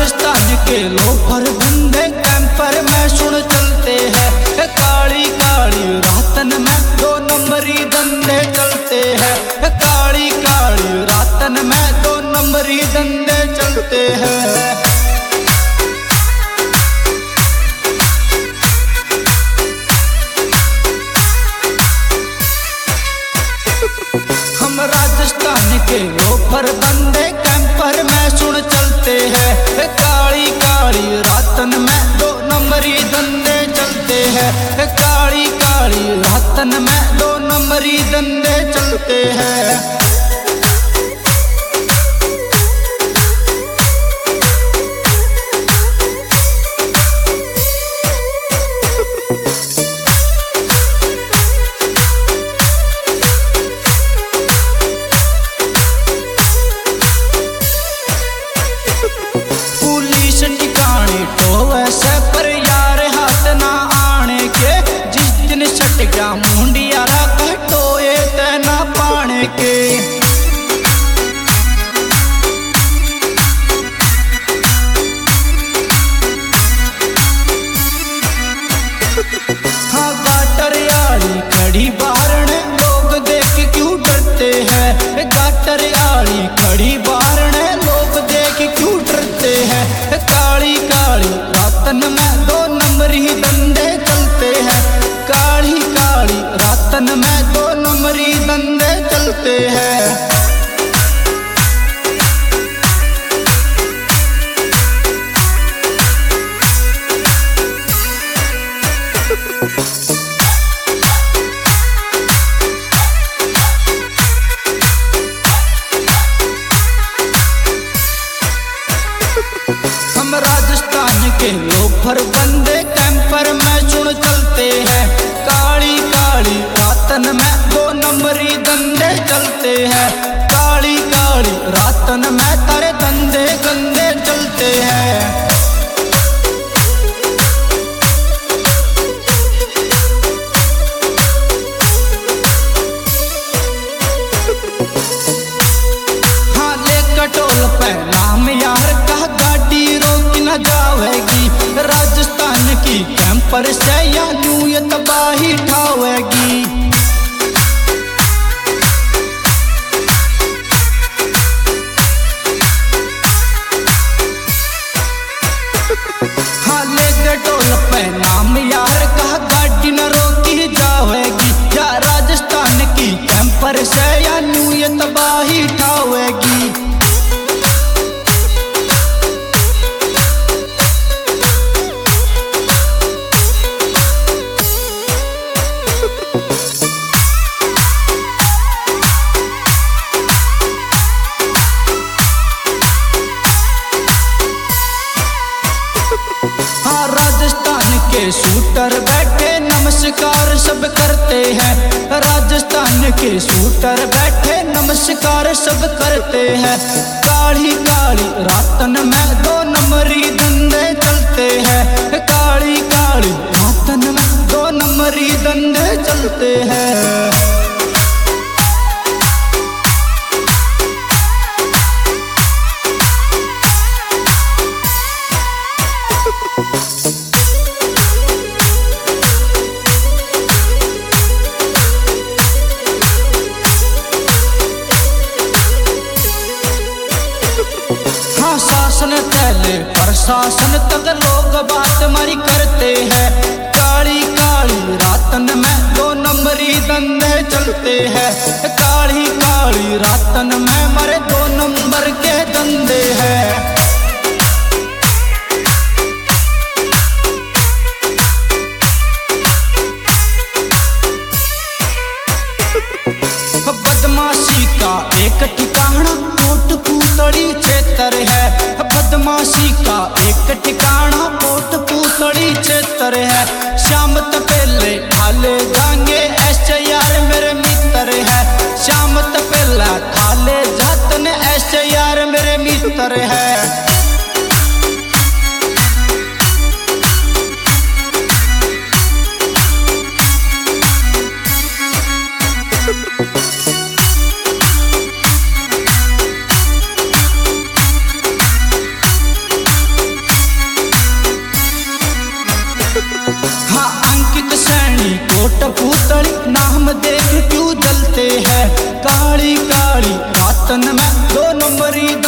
राजस्थान के लोफर धंधे कैंपर में सुन चलते हैं। काली काली रातन में दो नंबरी धंधे चलते हैं। काली काली रातन में दो नंबरी धंधे चलते हैं। हम राजस्थान के लोफर धंधे कैंपर में सुन चलते हैं। काली काली रातन में दो नंबरी धंधे चलते हैं। काली काली रातन में दो नंबरी धंधे चलते हैं। मुंडिया कटोए तना पाने के हाँ गाटरियाली खड़ी बारण लोग देख क्यों डरते हैं। गाटरियाली खड़ी बारण लोग देख क्यों डरते हैं। काली काली रातन में दो नंबरी धंधे चलते हैं। काली काली रातन में दो नंबरी धंधे चलते हैं। हम राजस्थान के लोफर बंदे कैंपर में सुन चलते हैं। काली काली रातन में दो नंबरी धंधे चलते हैं। काली काली रातन में तारे धंधे गंदे चलते हैं। हाँ ले कटोल पे नाम यार का गाड़ी रोक न जावेगी। राजस्थान की कैंपर से या यूं ये तबाही ठावेगी। हाँ ले गटोल पे नाम यार का गाड़ी न रोकी जावेगी। या राजस्थान की कैंपर से या यूं ये तबाही ठावेगी। राजस्थान के शूटर बैठे नमस्कार सब करते हैं। राजस्थान के शूटर बैठे नमस्कार सब करते हैं। काली काली रातन में दो नंबरी धंधे चलते हैं। काली काली रातन में दो नंबरी धंधे चलते हैं। हाँ शासन पहले प्रशासन तक लोग बात मारी करते हैं। काली काली रातन में दो नंबरी धंधे चलते हैं। काली काली रातन में मरे दो नंबर के धंधे हैं। बदमाशी का एक ठिकाना कोट पूतड़ी क्षेत्र है। बदमाशी का एक ठिकाना कोट पूतड़ी क्षेत्र है। शाम तपेले खाले जाएंगे ऐसे यार मेरे मित्र है। शाम तपेला खाले जातन ऐसे यार मेरे मित्र है।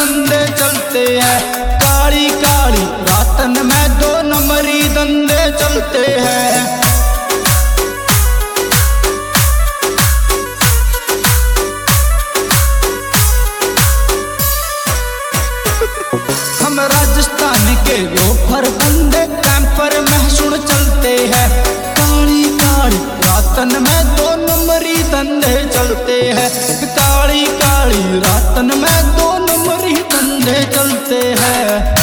धंधे चलते हैं। काली काली रातन में 2 नंबरी धंधे चलते हैं। हम राजस्थान के लोफर बंदे कैंपर में सुन चलते हैं। काली काली रातन में 2 नंबरी धंधे चलते हैं। काली काली रातन में 2 नंबरी धंधे चलते हैं।